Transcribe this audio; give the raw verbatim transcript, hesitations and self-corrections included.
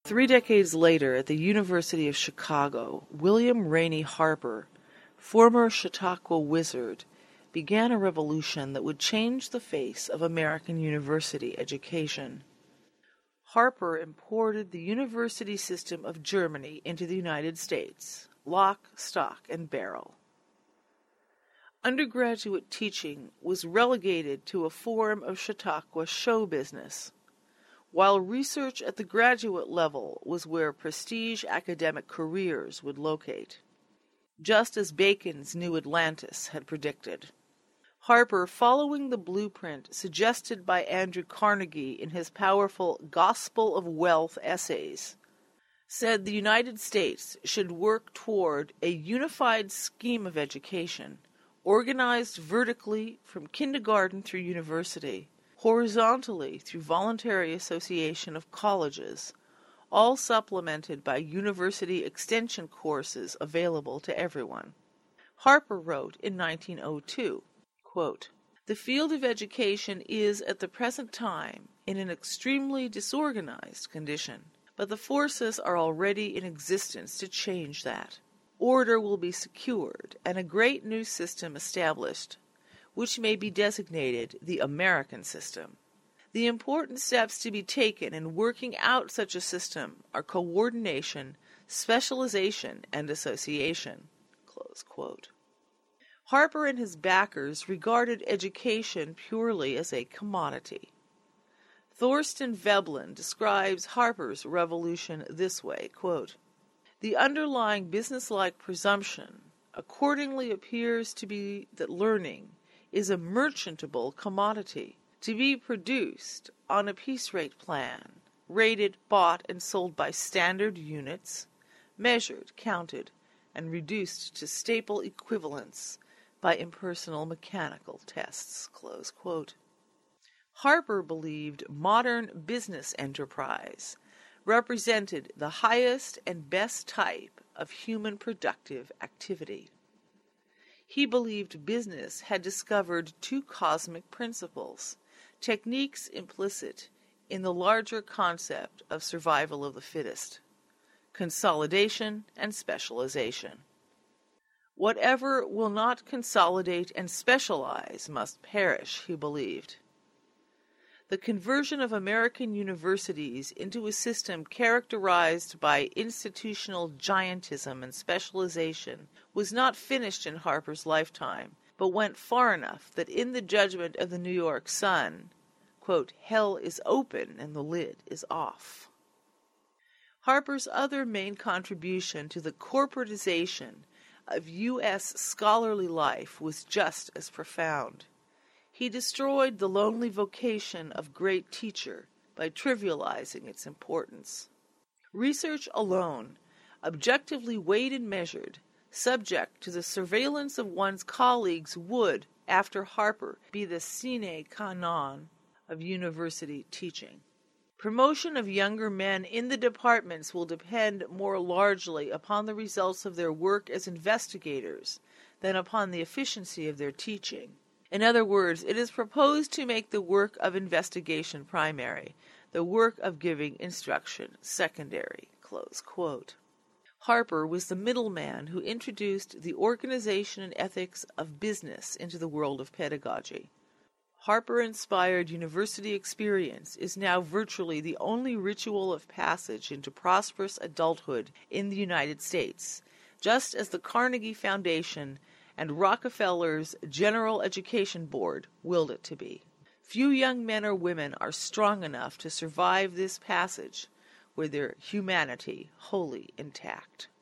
Three decades later, at the University of Chicago, William Rainey Harper, former Chautauqua Wizard, began a revolution that would change the face of American university education. Harper imported the university system of Germany into the United States, lock, stock, and barrel. Undergraduate teaching was relegated to a form of Chautauqua show business, while research at the graduate level was where prestige academic careers would locate, just as Bacon's New Atlantis had predicted. Harper, following the blueprint suggested by Andrew Carnegie in his powerful Gospel of Wealth essays, said the United States should work toward a unified scheme of education, organized vertically from kindergarten through university, horizontally through voluntary association of colleges, all supplemented by university extension courses available to everyone. Harper wrote in nineteen oh two, quote, "The field of education is at the present time in an extremely disorganized condition, but the forces are already in existence to change that. Order will be secured and a great new system established, which may be designated the American system. The important steps to be taken in working out such a system are coordination, specialization, and association." Close quote. Harper and his backers regarded education purely as a commodity. Thorsten Veblen describes Harper's revolution this way, quote, "The underlying businesslike presumption accordingly appears to be that learning is a merchantable commodity, to be produced on a piece rate plan, rated, bought, and sold by standard units, measured, counted, and reduced to staple equivalents by impersonal mechanical tests." Close quote. Harper believed modern business enterprise represented the highest and best type of human productive activity. He believed business had discovered two cosmic principles, techniques implicit in the larger concept of survival of the fittest: consolidation and specialization. Whatever will not consolidate and specialize must perish, he believed. The conversion of American universities into a system characterized by institutional giantism and specialization was not finished in Harper's lifetime, but went far enough that in the judgment of the New York Sun, quote, "hell is open and the lid is off." Harper's other main contribution to the corporatization of U S scholarly life was just as profound. He destroyed the lonely vocation of great teacher by trivializing its importance. Research alone, objectively weighed and measured, subject to the surveillance of one's colleagues, would, after Harper, be the sine qua non of university teaching. Promotion of younger men in the departments will depend more largely upon the results of their work as investigators than upon the efficiency of their teaching. In other words, it is proposed to make the work of investigation primary, the work of giving instruction secondary. Close quote. Harper was the middleman who introduced the organization and ethics of business into the world of pedagogy. Harper-inspired university experience is now virtually the only ritual of passage into prosperous adulthood in the United States, just as the Carnegie Foundation and Rockefeller's General Education Board willed it to be. Few young men or women are strong enough to survive this passage with their humanity wholly intact.